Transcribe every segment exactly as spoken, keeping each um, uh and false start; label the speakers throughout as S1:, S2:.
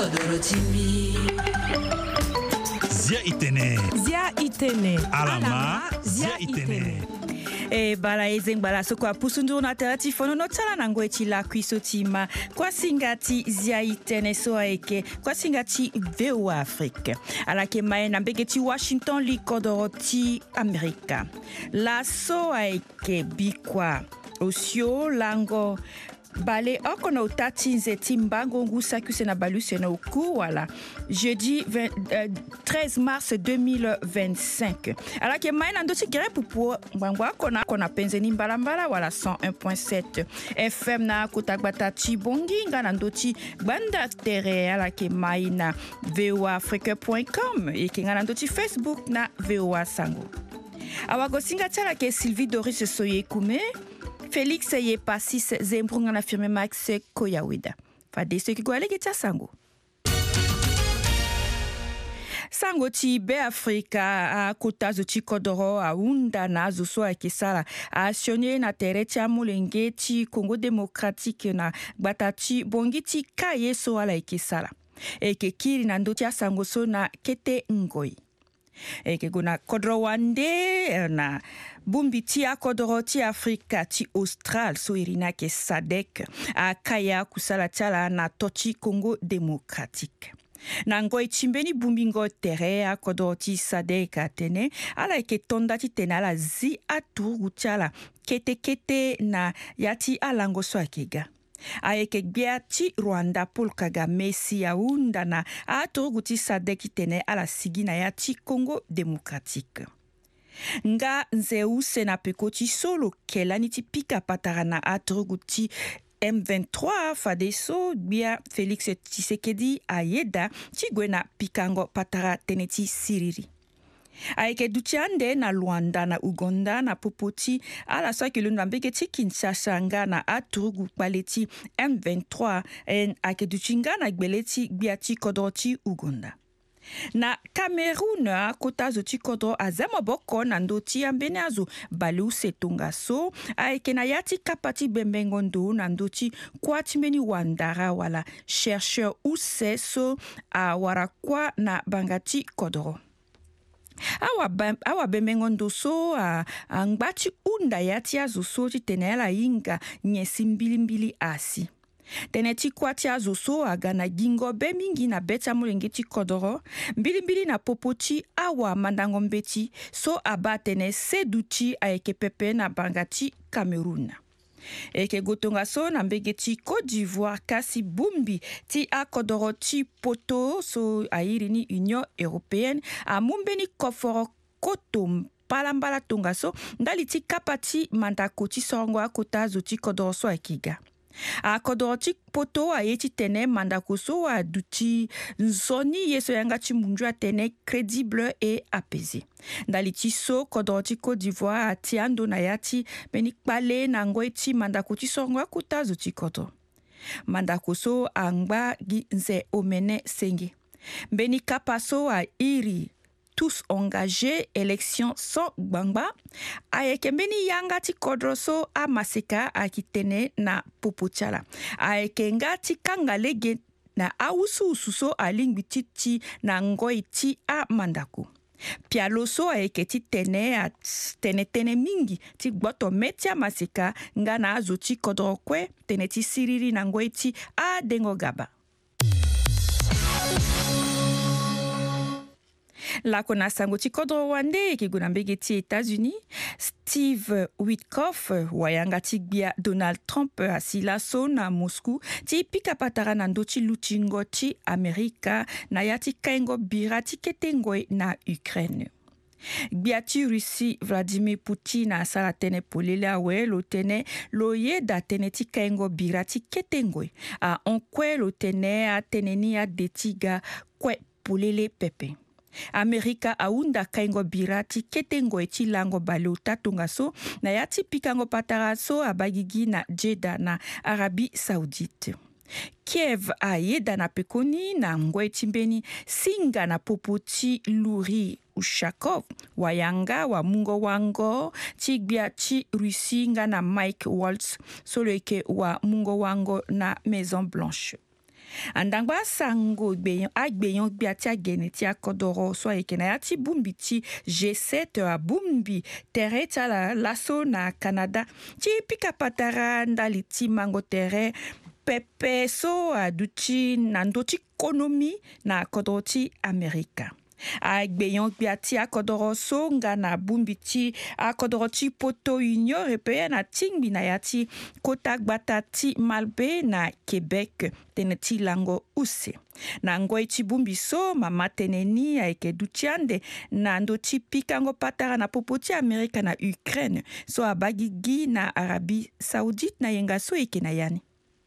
S1: Kodorotimi.
S2: Zia itene.
S3: Zia itene.
S2: Alama. Zia itene.
S3: E bala ezeng bala so kwa pusundu na terati fono no tsala nango eti la kwisotima kwa singati zia itene so aeke kwa singati V O A Afrique ala ke mae na mbegeti Washington li kodoroti Amerika la so aeke bikwa osio lango Balé okono utati nzeti mbango ngusa kusena baluse na uku wala jeudi treize mars deux mille vingt-cinq ala ke maina ndoti gere pupu mbangwa kona kona penzeni mbalambala wala cent un point sept F M na kutagbata chibongi ngana ndoti banda tere ala ke maina V O A Afrique point com e ngana ndoti Facebook na V O A Sango awago singa tsala ke Sylvie Doris Soye Kume Félix ye pasis zembrunga na firme Max Koyawida. Fade ce qui go alege tsa sango. Sango ti be Afrika a kota zo ti kodoro a unda na zo so a kisala a sionye na tereti amulenge ti Congo démocratique na batati bongi ti kaye so ala ikisala. E ke kiri na ndoti a sango so na kete ngoi. E ke guna kodro wande na bumbi ti a kodro ti Afrika ti Austral so irina ke sadek a kaya kusala tiala na tochi Congo démocratique. Na ngoi chimbeni bumbi ngo tere a kodro ti sadek a tene ala ke tonda ti tene ala zi a turu tiala kete kete na yati alango so akega. Aeke gbia ti Rwanda Paul Kagame si ya unda na atogu ti sadeki tene ala sigi na ya ti Congo démocratique. Nga nze use na peko ti solo kelani ti pika patara na atogu ti M vingt-trois fade so gbia Félix Tshisekedi ayeda ti gwena pikango patara tene ti siriri. Aeke dutiande na Luanda na Uganda na popoti ala so ke lunda mbeke ti Kinshasa nga na aturugu paleti M vingt-trois en ake dutinga na gbeleti biati kodro ti Uganda. Na Cameroun a kota zo ti kodro azemo boko na ndoti ambene azo balu setonga so aeke na yati kapati bembengondo na ndoti kwati meni wandara wala chercheur use so a warakwa na bangati kodro. Awa bem, awa bemengondo so a angbati unda yati azo so ti tenela inga nyesi mbili mbili asi. Teneti kwati azo so agana gingo be mingi na beta mulenge ti kodoro mbili mbili na popoti awa mandango mbeti so abatene seduti aeke pepe na bangati Cameroun. Eke gotonga so na mbege ti Côte d'Ivoire kasi bumbi ti akodoro ti poto so airi ni Union Européenne a mumbeni koforo koto palambala tonga so ndali ti kapati mandako ti songo akota zo ti kodoro so akiga. A kodoro ti poto a ye ti tene mandako so a duti nzoni ye so yanga ti munju a tene crédible et apaisé. Ndali ti so kodoro ti Côte d'Ivoire a ti ando na ya ti beni kpale na ngoi ti mandako ti songo akuta zo ti kodoro. Mandako so a ngba gi nze omene senge. Beni kapa so a iri tous engagés, élection sans gbangba. Aeke mbeni yanga ti kodro so a maseka a kitene na popotiala. Aeke nga ti kangalege na awusu ususo a lingbi titi na ngoi ti a mandako. Pialo so aeke ti tene a tene tene mingi ti gboto metia maseka nga na azo ti kodro kwe tene ti siriri na ngoi ti a dengo gaba. La kona sango ti kodro wande ki guna mbege ti États-Unis Steve Witkoff wayanga ti gbia Donald Trump asila so na Moscou ti pika patara na ndo ti lutingo ti Amerika na ya ti kaingo bira ti ketengoi na Ukraine. Gbia ti Russie Vladimir Putin asala tene polele awe lo tene lo ye da tene ti kaingo bira ti ketengoi a onkwe lo tene a tene ni a detiga kwe polele pepe. Amerika aunda kaingo birati ketengo eti lango balo tatunga so na yati pikango patara so abagigi na Jeddah na Arabie Saoudite. Kiev a yeda na pekoni na ngwe timbeni singa na popoti Luri Ushakov wayanga wa mungo wango tigbia ti Rusinga na Mike Waltz soleke wa mungo wango na Maison Blanche. andangba sango gbeyon agbeyon biatia genetia kodoro so ekena ti bumbi ti G sept a bumbi tere la laso na Canada ti pika patara ndali ti mango tere pepe so aduchi nando ti konomi na kodoro ti Amerika. Agbeyon biati akodoro so nga na bumbi ti akodoro ti poto Union Européenne na tingbi na yati kota gbata ti Malbe na Québec tene ti lango use. Na ngoi ti bumbi so mama teneni aike dutiande na ndo ti pikango patara na popo ti Amerika na Ukraine so abagigi na Arabie Saoudite na yenga so eke na yani.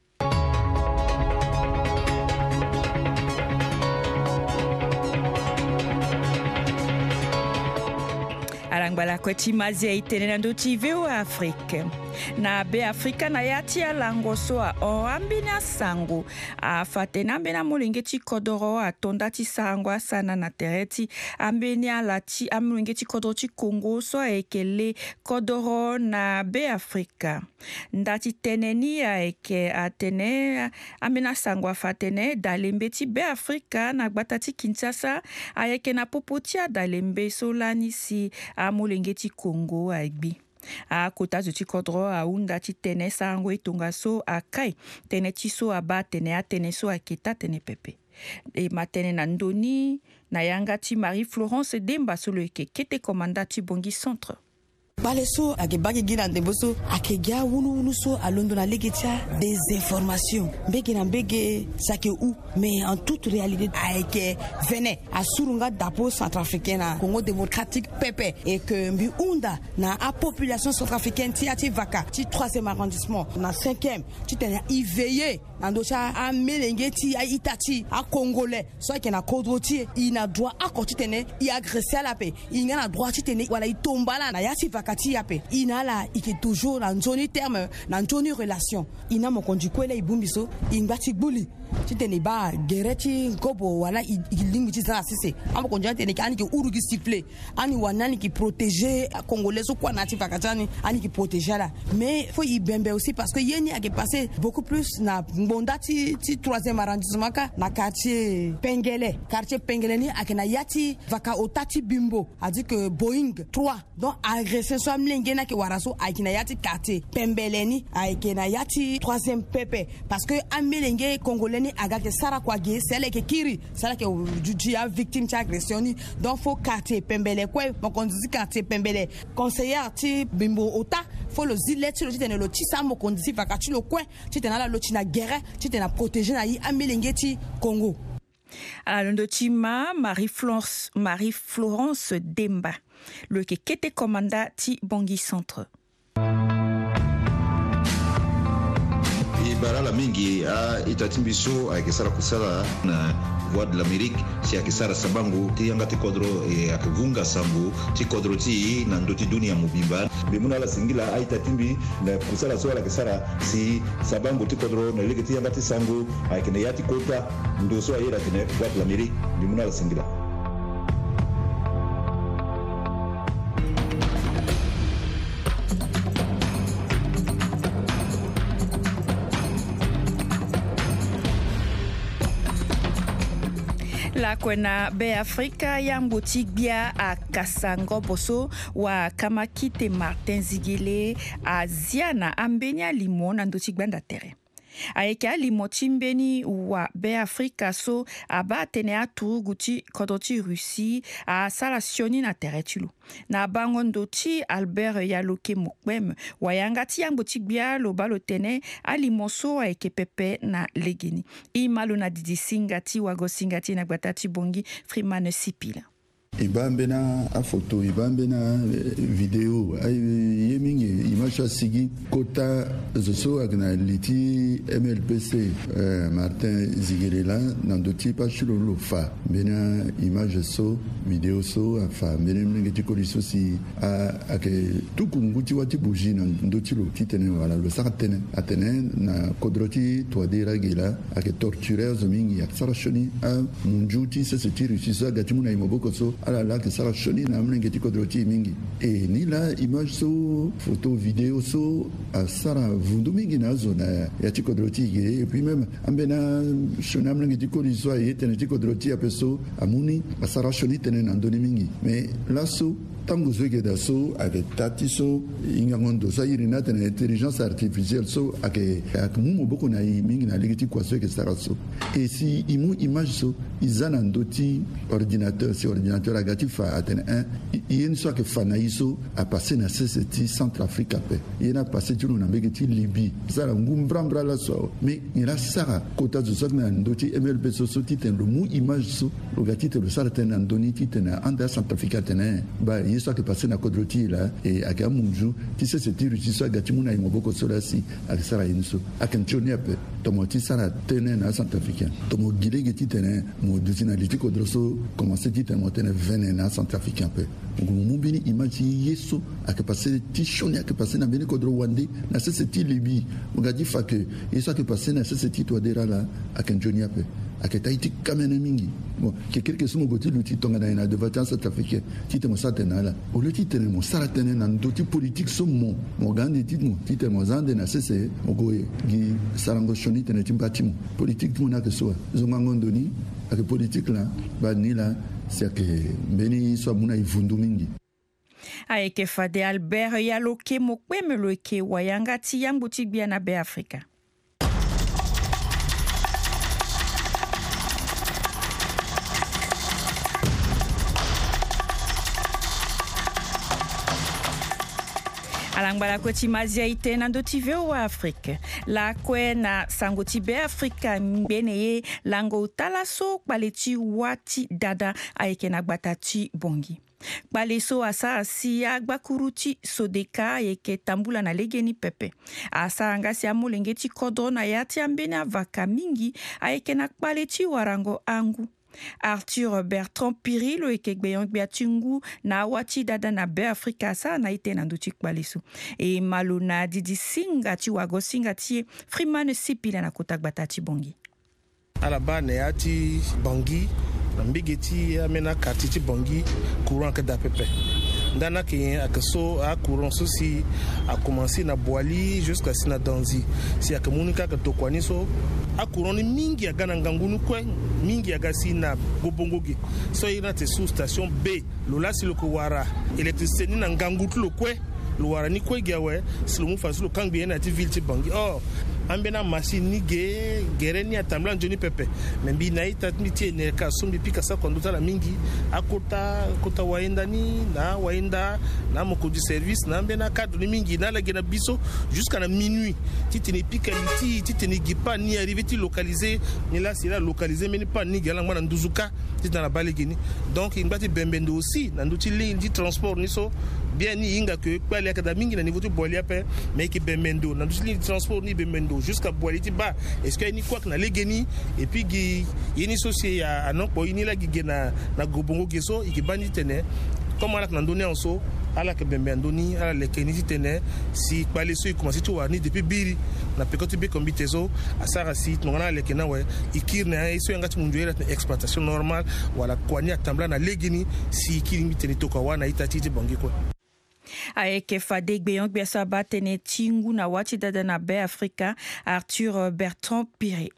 S3: Alangbala kweti mazia itene na ndoti veo Afrique. Na be Afrika na yati alango so a oambina sango. A fatena mbena molenge ti kodoro a tonda ti sango sana na tereti. Ambeni alati amolenge ti kodoro ti Congo so a ekele kodoro na be Afrika. Ndati teneni a eke a tene ambena sango a fatene dalembe ti be Afrika na gbata ti Kinshasa a eke na popo ti a dalembe so lani si a molenge ti Congo a egbi. A kota zo ti kodro a unda ti tene sango etonga so a kai tene ti so a ba tene a tene so a kita tene pepe. E matene na ndoni na yanga ti Marie-Florence Demba so lo eke kete komanda ti Bongi Centre.
S1: Bale so ake bagi gina ndembo so ake gia wunu wunu so alondo na legetia des informations mbege na mbege sake ou mais en toute réalité ake vene asurunga dapo centrafricain na Congo démocratique pepe et que mbi unda na a population centrafricaine ti ati vaka ti troisième arrondissement na cinquième ti tena i veiller ando cha a melenge ti a itati a congolais so ake na kodro ti i na droit a ko ti tene i agresser la paix i na droit ti tene wala i tombala na yati vaka ti yape inala ike toujours na nzoni terme na nzoni relation ina mo kondi kwele ibumbiso ingati gbuli titene ba gereti ngobo wala ilingi ti za sise amo kondi tene ani ki urugi siffler ani wanani ki protéger congolais so kwa natif akatani ani ki protéger la mais faut y bembe aussi parce que yeni a passé beaucoup plus na mbonda ti ti troisième arrondissement ka na quartier Pengele quartier Pengele ni akena yati vaka otati bimbo a dit que Boeing trois donc agressé so mlenge na ki waraso akena yati quartier Pembeleni akena yati troisième pepe parce que amelenge congolais ni agake sara kwa ge sele ke kiri sala ke jujia victime ti agression ni donc faut quartier Pembele quoi mon conduit quartier Pembele conseiller ti bimbo ota faut le zile ti lo ti tene lo ti sa mo conduit vaka ti lo quoi ti tene la lo ti na guerre ti tene protéger na yi amelenge ti Congo.
S3: Alors, Ndotima, Marie-Florence, Marie-Florence Demba, le kete commanda ti Bongi Centre.
S4: Barala mingi a itatimbiso a kisara kusala na voix de l'Amérique si a kisara sabangu ti yanga ti kodro e akvunga sambu ti kodro ti na ndoti dunia mubimba bimuna la singila a itatimbi na kusala so la kisara si sabangu ti kodro na lege ti yanga ti sangu a kene yati kota ndo so a yera tene voix de l'Amérique bimuna la singila.
S3: La kwena be Afrika yambo tigbia a Kasango boso wa Kamakite Martin Zigile a Ziana ambenia limon ando tigbanda tere. Aeka limotimbeni wa be Afrika so aba tene atu guti kodoti Russie a salationi na teretulu. Na bangondo ti Albert Yaloke Mokwem wayanga ti yambo tigbia lo balo tene alimoso aeke pepe na legeni. Imalo na didi singati wago singati na gbatati bongi Freeman Sipila.
S5: Ibambe na a photo, ibambe na video, ay yemingi image sigi kota zoso agna liti M L P C Martin Zigirela nandoti pa chulolo fa bena image so video so afa bena ngeti koliso si a ake tukunguti wati buji nandoti lo kitene wala lo sakatene atene na kodroti toadira gila ake torturer zomingi aksarashoni a munjuti se se tiri si so agati muna imoboko so ala la que sara shoni na mlenge ti kodroti mingi e ni la image so photo vidéo so a sara vundu mingi na zona ya ti kodroti ge et puis même ambena shona mlenge ti ko lizo e tene ti kodroti a peso amuni a sara shoni tene na ndoni mingi mais là so tango zo ge da so avec tati so inga ngondo so irina tene intelligence artificielle so ake ak mumo boko na mingi na ligiti kwa so ke sara so et si imu image so izana ndoti ordinateur si ordinateur agati fa atene un yen so ke fa na iso a passé na C C T Centrafrique pe yen a passé tu na begeti Libye sara ngumbrambra la so mais ira sara kota zo so na ndoti M L P so so titen le mu image so lo gati te lo sara tene ndoni titen anda Centrafrique tene ba yen so ke passé na kodroti là et aka munju ti C C T ruti so gati muna imo boko so la si ak sara yen so akanchoni ape tomoti sara tene na Centrafrique tomo gilege titen mo dusinaliti kodroso commencer titen mo tene vene na Centrafrique pe ngumu bini image yeso ak passé ti shoni ak passé na bini kodro wande na C C T Libye mo gadi fa que yeso ak passé na C C T to dera la akanchoni ape ak taiti kamene mingi bon que quelque chose mo goti luti tonga na ina de vacances Centrafrique tite mo satena la o le tite mo saratene na ndoti politique so mo mo gandi tite mo tite mo zande na C C mo goye gi sarango shoni tene timbati mo politique mo na que so zongango ndoni ak politique la ba ni la c'est que beni so muna ivundu mingi
S3: aeke fade Albert yaloke mokwemelo ke wayanga ti yambuti bia na be Afrika. Alangbala koti mazia ite na ndoti veo wa Afrika. La kwe na sangoti be Afrika mbeneye lango utalaso kbaleti wati dada aike na gbatati bongi. Baleso asa asi agbakuruti sodeka yeke tambula na legeni pepe. Asa angasi amulengeti kodro na yati ambene avaka mingi aike na kbaleti warango angu. Arthur Bertrand Piri lo ekegbeyon gbeatungu na wati dada na be Afrika sa na ite na nduti kbalisu. E malu na didi singa ti wago singa ti Freeman Sipila na kota gbatati bongi.
S6: Alaba ne ati bongi na mbigeti amena kartiti bongi courant ke da pepe. Ndana ke akaso a courant so si a commencé na Boali jusqu'à sina Danzi. Si akamunika ka tokwani so a courant ni mingi aga na ngangunu kwe mingi aga si na gobongoge. So ina te sous station B lola si loko wara électricité ni na ngangutu lo kwe lo wara ni kwe gawe si lo mu fasu lo kangbi na ti ville ti bangi. Oh ambena machine ni ge gereni atambla njoni pepe membi na ita miti ne ka sumbi pika sa konduta la mingi akota kota waenda ni na waenda na moko du service na ambena cadre ni mingi na la gena biso jusqu'à na minuit titi ni pika liti titi ni gipa ni arrivé ti localiser ni là c'est là localiser mais ni pas ni gala ngwana nduzuka titi na balegeni donc ingati bembendo aussi na nduti ligne di transport ni so bien ni inga que kwali akada mingi na niveau ti boali ape mais ki bembendo na nduti ligne di transport ni bembendo jusqu'à Boaliti ba est-ce que ni quoi que na legeni et puis gi yini socié à non ko yini la gi na na gobongo geso ikibani tene comme ala na ndoni onso ala ke bembe ndoni ala le keniti tene si pale so commencé to wani depuis biri na pekoti be kombitezo asara si ngana le kena we ikirne eso ngati munjuera na exploitation normale wala kwani atambla na legeni si ikirimi tene to kwa wana itati bongi ko
S3: aeke fade gbeyon gbesa batene tingu na wati dada na be Afrika Arthur Bertrand Piri.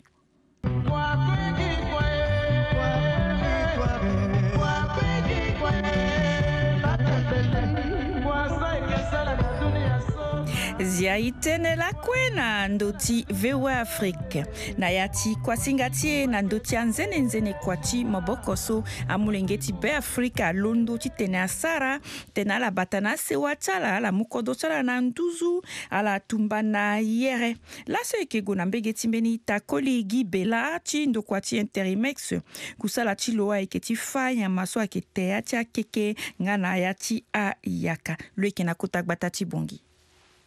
S3: Zia itene la kwena ndoti vewe Afrika na yati kwa singati na ndoti anzene nzene kwati mabokoso amulengeti be Afrika londo ti tene asara tena la batana se watala la mukodo tala na nduzu ala tumba na yere la se ke gona mbegeti mbeni ta kolegi bela ti ndo kwati interimex kusala ti loa eketi fanya maso akete ati akeke ngana yati a yaka lweke na kota gbatati bongi.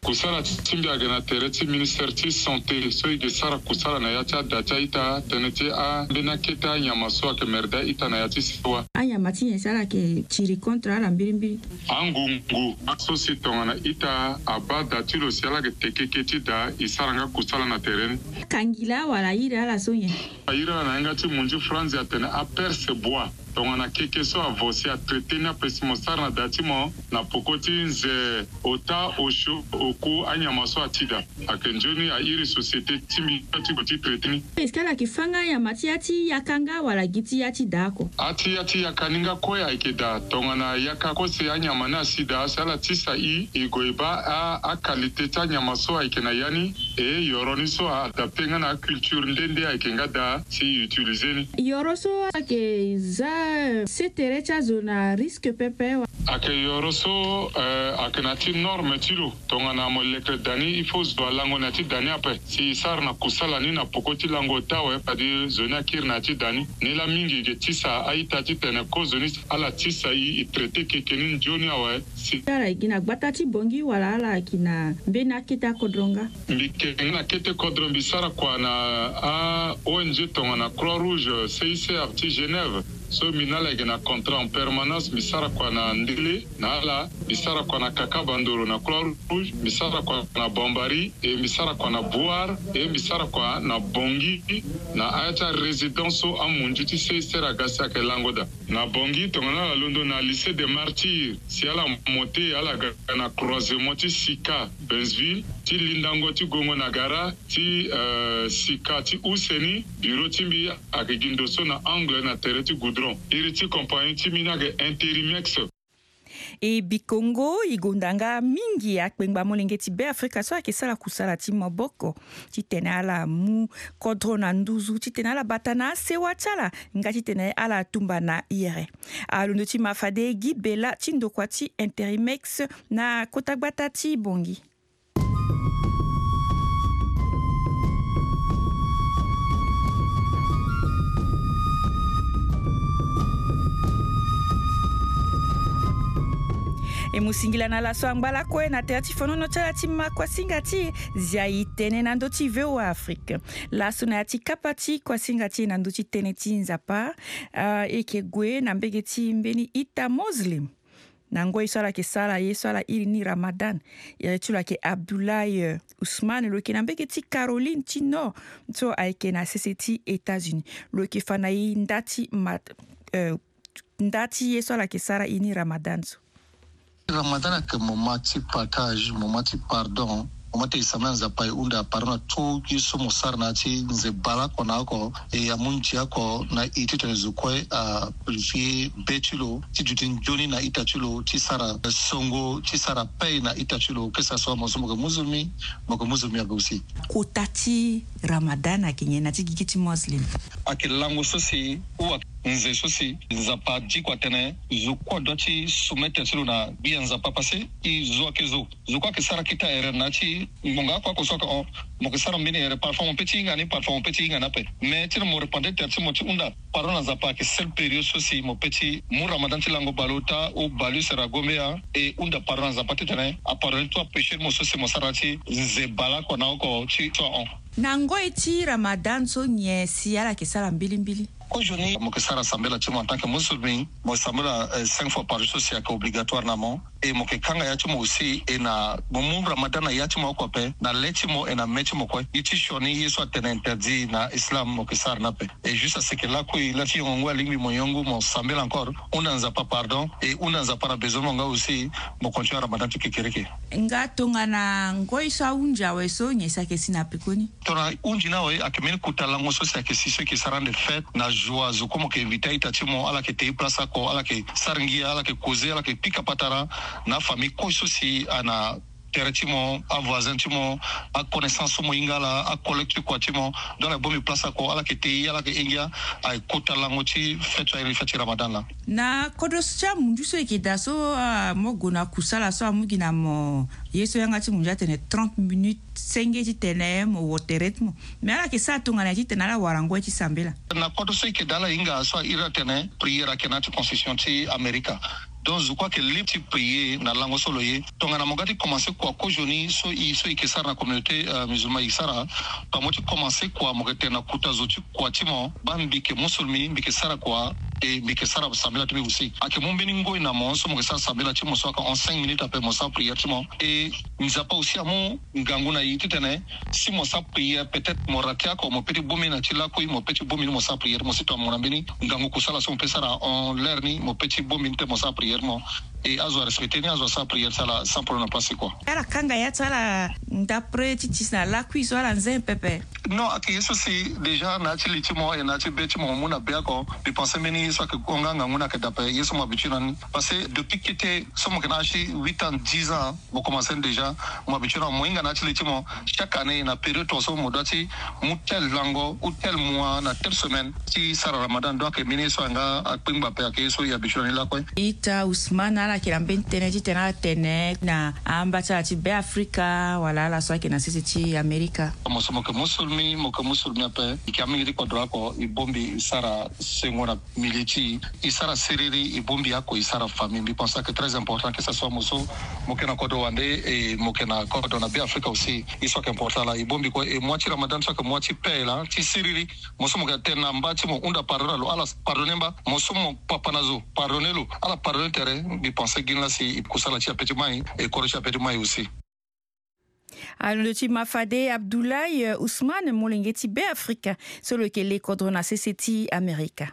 S7: kusala timbi agena tereti ministère ti santé so ige sara kusala na yacha dacha ita tenete a bena keta nyama so ke merda ita na yachi siwa
S3: anya mati sara ke chiri kontra la mbiri
S7: angungu asosi tongana ita abada tilo siala ke tekeketi da isaranga kusala na terrain
S3: kangila wala ira la sonye
S7: ira na ngati munju France atene a perce bois donc on a quelque chose à voici à traiter na pessimosar na datimo na pokoti nze ota osho oku anyamaso atida akenjoni a iri société timi ati koti traiter
S3: est-ce que la kifanga ya matiati yakanga wala giti ati dako
S7: ati ati yakaninga koya ikeda donc na yakako se anyamana sida sala tisa i igoiba a a qualité ta nyamaso ikena yani e yoroni so adapter na culture ndende ikenga da si utiliser
S3: yoroso ke za seterecha zona risque pepe
S7: ake yoroso uh, akenati norme tilo tongana molekre dani il faut zo lango nati dani ape si sar na kusala ni na pokoti lango tawe padi zona kirna ti dani ni la mingi ge tisa aita ti tene ko zoni ala tisa i traité kekenin joni awe si
S3: ara igina gbatati bongi wala ala kina bena kita kodronga
S7: mbike na kete kodrombi sara kwa na a O N G tongana Croix Rouge C I C R ti Genève so minala igena contrat en permanence misara kwa na ndile na ala misara kwa na kaka bandoro na Croix Rouge misara kwa na bombari e misara kwa na boire e misara kwa na bongi na acha résidence o amunjiti se sera gasa ke langoda na bongi tongana la londo na lycée des martyrs si ala monter ala na croisement ti Sika Benzville ti lindango ti gongo na gara ti uh, Sika ti Useni bureau timbi akigindo so na angle na tereti goudron iriti compagnie timina ge intérimex
S3: e bikongo igondanga mingi akpengba molenge ti be Afrika so akesala kusala ti maboko ti tene ala mu kodro na nduzu ti tene ala batana sewa tala nga ti tene ala tumba na ire alondo ti mafade gi bela ti ndokua ti intérimex na kota gbata ti bongi. E musingila na laso ambala koe na te ati fonono chala ti makwa singa ti zia i tene na ndo ti veo Afrika. Laso na ati kapati kwa singa ti na ndo ti tene ti nzapa uh, e ke gwe na mbege ti mbeni ita Muslim. Na ngoi swala ke sala ye swala iri ni Ramadan. Ya tula ke Abdoulaye Ousmane lo ke na mbege ti Caroline ti no. So aike na sese ti États-Unis. Lo ke fana i ndati mat, uh, ndati ye swala ke sala ini Ramadan so.
S8: Ramadan ke momati partage, momati pardon, momati isamanza pai unda parona tu kiso musarna ti nze bala kona ko e amunchi ako na itite zukwe a purifier betulo ti jutin joni na itachulo ti sara songo ti sara pay na itachulo que ça soit mosomo ko musulmi moko musulmi agosi
S3: kotati Ramadan akinye na ti gigiti Muslim
S8: akelango sosi ou nze sosi nzapa di kwa tene zukwa doti soumettre sur na bien nzapa passé i zo kezo zukwa ke sara kita ere na ti monga kwa ko soka on mo ke sara mbini ere parfois on petit ngani parfois on petit ngana pe mais ti mo répondre terti mo ti unda parona nzapa ke seul période sosi mo petit mo Ramadan ti lango balota ou balu sera gomea et unda parona nzapa ti tene a parole toi péché mo sosi mo sara ti nze bala ko na ko ti to on
S3: nango eti Ramadan so nye si ala ke sala mbili mbili.
S8: Aujourd'hui, mon sara sambela tu en tant que musulman, mon sambela cinq fois par jour c'est obligatoirement et mon kanga ya tu aussi et na mon Ramadan ya tu mo ko pe na leti mo et na mechi mo ko iti shoni yeso atena interdit na islam mon sara na pe et juste à ce que là ko la fi on wa lingui mon yongo mon sambela encore on n'en pas pardon et on n'en pas besoin mon aussi mon continue Ramadan tu kekereke
S3: nga tonga na ngoi sa unja weso nyesa ke sina pikoni
S8: tona unji na we akemeni kutala ngo so sa ke siso ke sara de fête na joie zo como que invita itatimo ala que te place ko ala que sarangi ala que causer ala que pica patara na famille ko so si ana teretimo a voisin timo a connaissance mo ingala a collecte ko timo dans la bonne place ko ala que te ala que ingia ay kutala ngo ti fête ay fête Ramadan la
S3: na kodoscha munju so ke daso mo gona kusala so amugina mo yeso yanga ti munja tene trente minutes senge ti tene mo woteretmo mais ala ke sa tunga na ti tene ala warango ti sambela
S8: na kodo so ke dala inga so ira tene prière ke na ti constitution ti America donc je crois que les petits prier na langue solo ye donc na mongati commencer quoi ko joni so i so i kesara na communauté uh, musulmane isara pa mo ti commencer quoi mo rete na kuta zoti quoi timo bambi ke musulmi bi kesara quoi et bi kesara samela timi aussi ake mon beningo ina mo so mo kesara samela timo so ka en cinq minutes après mo sa prière timo et nous a pas aussi à mon nganguna yiti tene si mo sa prière peut-être mo ratia ko mo petit bomi na tila ko mo petit bomi mo sa prière mo sito mo nambeni ngangu ko sala so mo pesara on lerni mo petit bomi te mo sa prière mo et azo respecter ni azo sa prière sala sans problème passer quoi
S3: ala kanga ya tsala d'après titisna la cuisine la nzem pepe
S8: non ak yeso si déjà na tili timo et na tibe timo mo na bia ko bi penser meni so que konga nganguna ke d'après yeso mo habitude parce que depuis que était so mo kana chi huit ans dix ans mo commencer déjà mo habitude mo inga na tili timo chaque année na période to so mo dati mu tel lango ou tel mois na tel semaine si sara ramadan donc meni so nga akpimba pe ak yeso ya habitude la ko
S3: ita Ousmane ala kila mbentene tena tene na ambata ti be Afrika wala la so ke na sisi America
S8: mo so mo ke musulmi mo ke musulmi pe ikami ri ko dra ko ibombi sara sengona militi isara seriri ibombi yako isara famille bi pense que très important que ça soit moso mo ke na ko do wande et mo ke na ko do na be Afrika aussi il soit important la ibombi ko et moi ti ramadan so que moi ti pe la ti seriri mo so mo ke tena mbati mo unda pardon lo ala pardonemba mo so mo papanazo pardonelo ala pardon tere bi pense gina si kusala ti petit mai et ko ti petit mai aussi.
S3: Alors, le petit Mafade Abdoulaye Ousmane Molengeti be Afrika, solo que les cadres na C C T America.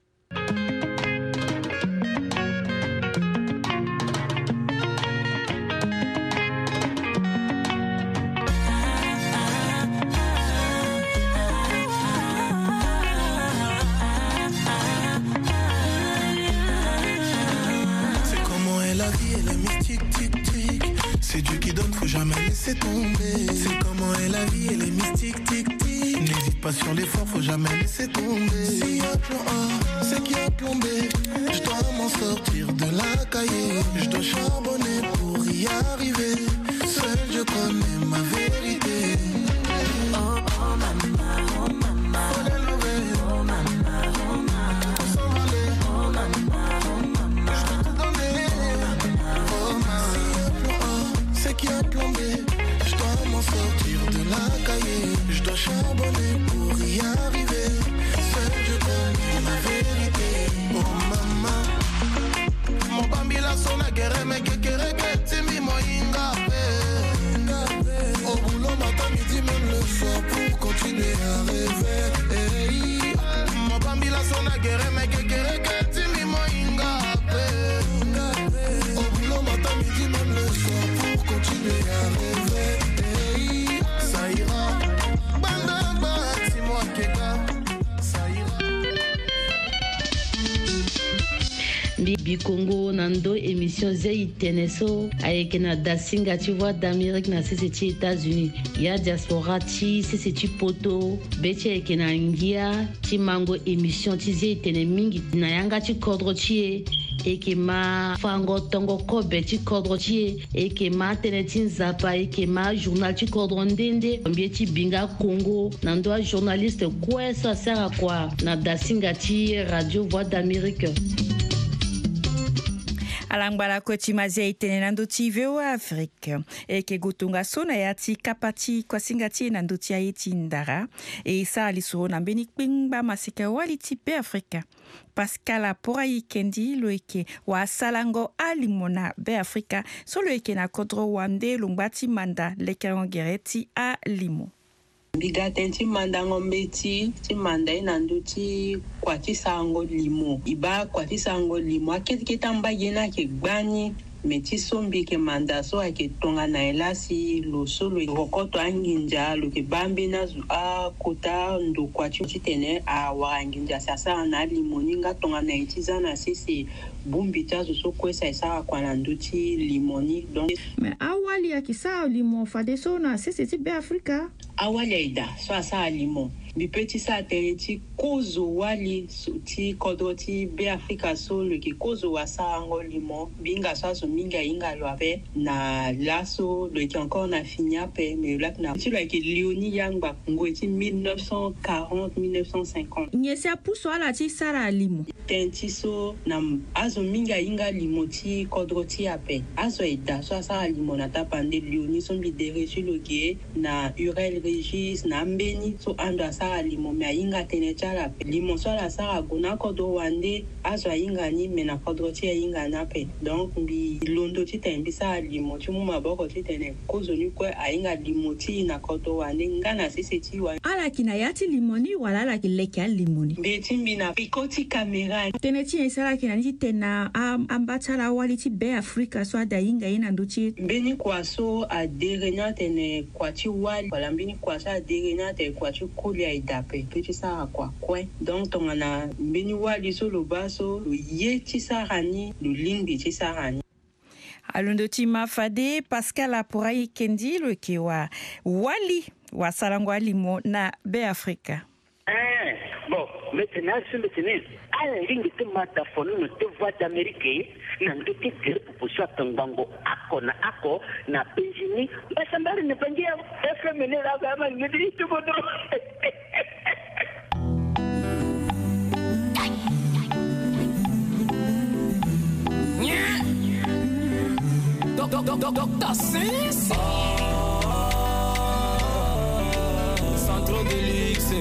S9: C'est Dieu qui donne, faut jamais laisser tomber. C'est comment est la vie, elle est mystique, tic, tic. N'hésite pas sur l'effort, faut jamais laisser tomber. S'il y a plan A, c'est qu'il y a plan B. Je dois m'en sortir de la cahier. Je dois charbonner pour y arriver. Seul je connais ma vérité. Oh, oh, maman, oh, maman. Faut l'élever. Oh, maman, oh, maman. Faut s'envoler. Oh, maman, oh, maman. Je peux te donner. Oh, maman. C'est qui a plombé, je dois m'en sortir de la cahier. Je dois charbonner pour y arriver. Seul je connais ma vérité. Oh maman, mon bambi la son a guerre mais que guerre que mi mo ingape. Au boulot matin midi même le soir pour continuer à rêver. Hey. Mon bambi la son a guerre mais que guerre que mi mo ingape. Au boulot matin midi même le soir pour continuer à rêver. Hey, ça ira. Banda bat, c'est moi qui ga. Ça ira.
S10: Bibi Congo nando émission Zé Teneso avec na dasinga tu vois d'Amérique na C C T États-Unis. Ya diaspora ti C C T poto beti avec na ngia ti mango émission ti Zé Tene mingi na yanga ti kodro ti et que ma fango tongo kobe ti kodro ti et que ma tenetin zapa et que ma journal ti kodro ndende mbie ti binga Congo nando journaliste quoi ça sert à quoi na dasinga ti radio Voix d'Amérique.
S3: Alangbala koti mazia itene nandoti veo Afrique e ke gutunga sona yati kapati kwa singati nandoti ayeti ndara e isa alisuro na mbeni kpingba masika waliti pe Afrika Pascal pora yikendi loike wa salango alimona be Afrika solo eke na kodro wande lungbati manda lekeron gereti a limo
S11: Bigaten ti manda ngombe ti ti manda inandu ti kwa ti sango limo iba kwa ti sango limo aketi ketamba yena ke gbani me ti sombi ke manda so ake tonga na elasi lo solo rokoto anginja lo ke bambi na zu a kota ndo kwa ti tene a wanginja sasa na limoni nga tonga na itiza na sisi bumbi ta zo so kwesa isa kwa na nduti limoni donc
S3: mais awali akisa limon fade so na sisi ti be Afrika awali
S11: ida so asa limon bi petit sa tereti kozo wali ti kodoti be Afrika so le ki kozo wasa ango limo binga so so minga inga loave na laso le ki encore na finia pe mais là na ti le ki Léonie Yangba Congo ti mille neuf cent quarante mille neuf cent cinquante
S3: nyesi apuso ala ti sara limo
S11: tenti so na azo minga inga limo ti kodoti ape azo ida so sara limo na tapande Léonie son bi derechi lo ki na Urel Régis na mbeni so ando sara limo me inga tenetala limo so la sara gona kodo wande azo inga ni me na kodoti inga na pe donc bi londo ti tembi sara limo ti mu maboko ti tene kozo ni kwa inga limo ti na kodo wande ngana sisi ti wa
S3: ala kina yati limoni wala ala kileka limoni
S11: beti mbina pikoti kamera
S3: teneti esala kina ni tena am ambatala wali ti be Afrika so ada inga ina nduchi
S11: beni kwa so a derenya tene kwa ti wali wala mbini kwa so a derenya te kwa ti koli a idape peti sara kwa kwen donc tongana mbeni wali so lo baso lo ye ti sara ni lo lingbi ti sara ni
S3: alondo ti mafade Pascal Apurai kendi lo ki wa wali wa salangwa limo na be Afrika.
S12: Eh, bon, maintenant, je me tenais à la ligne de mataphone, de voix d'Amérique, n'a pas été clair pour soit un bango, ako na ako, na Benjini, mais ça m'a ne pas dire, est-ce que mener la gamme, me dit tout le
S13: monde. Docteur Six Centre de luxe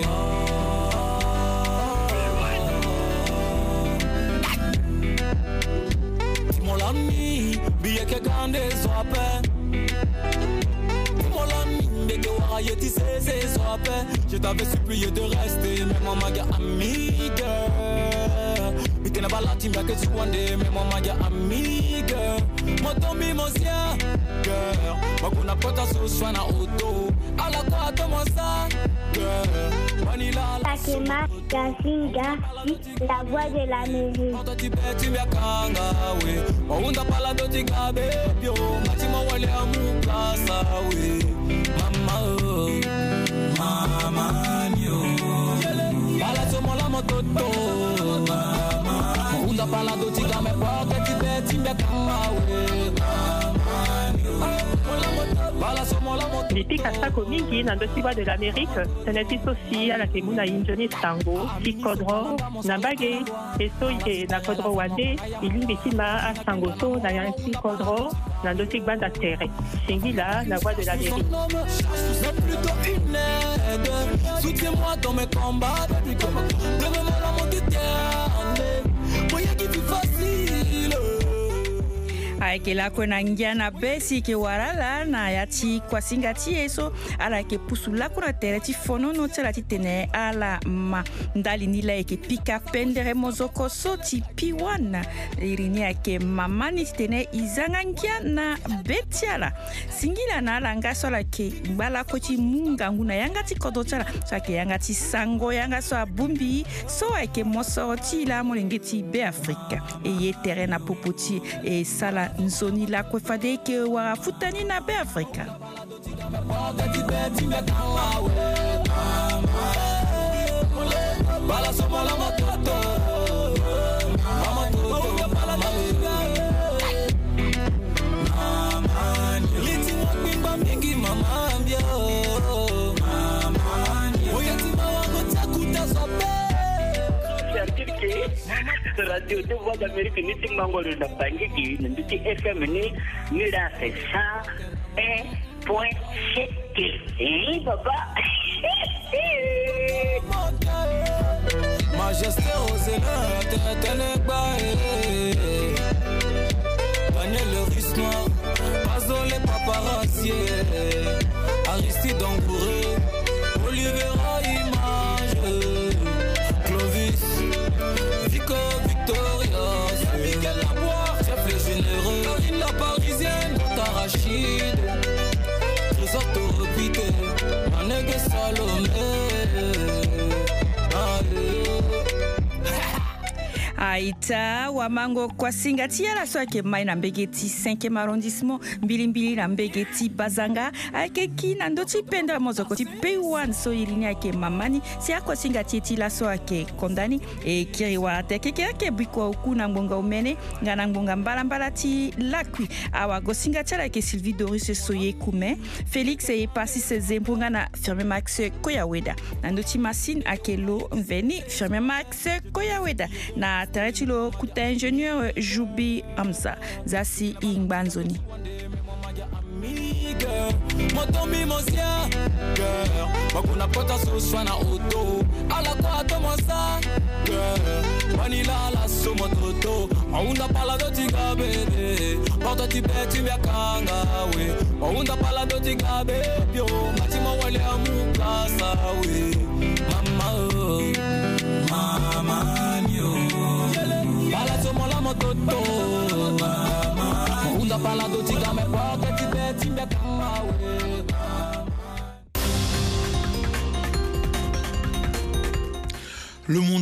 S13: mon ami billet que grande sope mon ami mais que waraye ti c'est sope je t'avais supplié de rester mais maman ga amiga bitena balati mbake tuwande mais maman ga amiga motombi mosia girl makuna pota so swana auto ala kwa tomosa girl manila
S14: Takema Kasinga la voix de la mairie
S13: tu beti mbakanga we waunda pala doti gabe pio matima wale amukasa we mama mama nyo pala somola mototo waunda pala doti gabe pio tu beti mbakanga we
S15: Lipi Kasako mingi na ndosiwa de l'Amérique, teneti sosi ala kemuna injoni sango, ki kodro, na bage, eso ike na kodro wande, ilimbi tima a sango so na yansi kodro, na ndosik banda terre. Shingila, la voix de l'Amérique.
S13: C'est plutôt une aide, soutiens-moi dans mes combats, donne-moi l'amour du terre, moyen qui vit facile.
S3: Aike la kona ngiana besi ke warala na yati kwa singati eso ala ke pusula kuna tereti fono no tela titene ala ma ndali nila eke pika pendere mozoko soti piwana irini ake mamani titene izanga ngiana betiala singila na ala ngaso la ke bala koti munga nguna yanga ti kodotala so ake yanga ti sango yanga so abumbi so ake mosoroti la molengeti be Afrika e ye terena popoti e sala nzoni la kwefade ke wa futani na be Afrika.
S12: Radio de voix d'Amérique ni timangolo na bangiki ndi F M ni ni la cent un point sept. Eh papa.
S13: Majesté aux élèves, tenez pas. Daniel le risque noir, Pazo les paparazzi, Aristide Dangouré, Olivera Image, Clovis, Vico Victoria, Miguel Laboire, chef les généreux, Karine la parisienne, Tarachide, Trésor Toropité, Manegue Salomé.
S3: Aïta wamango kwa singatia la soa ke mai na mbegeti cinquième arrondissement mbili mbili na mbegeti bazanga ake ki na ndoti penda mozoko ti peiwan so irini ake mamani si akwa singatia ti la soa ke kondani e kiriwa te ke ke biko uku na ngonga umene ngana ngonga mbala mbala ti lakwi awa go singatia la ke Sylvie Doris soye kume Félix e pasi se zembunga na Firme Max Koyaweda na ndoti masine ake lo mveni Firme Max Koyaweda na Tarachilo kuta ingénieur Jubi Amza Zasi Ingbanzoni.
S13: Motombi mosia girl bakuna pota so swana auto ala kwa tomosa girl vanilla la somo toto aunda pala do tigabe porta ti beti mia kanga we aunda pala do tigabe bio matima wale amukasa we mama mama nyo pala somo la mototo aunda pala do tigabe porta ti beti mia kanga we.
S2: Le monde